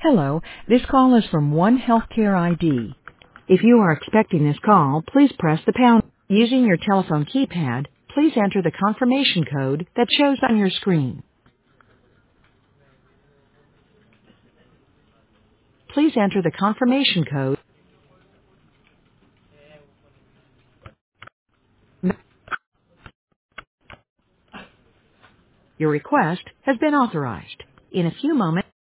Hello, this call is from One Healthcare ID. If you are expecting this call, please press the pound. Using your telephone keypad, please enter the confirmation code that shows on your screen. Please enter the confirmation code. Your request has been authorized. In a few moments,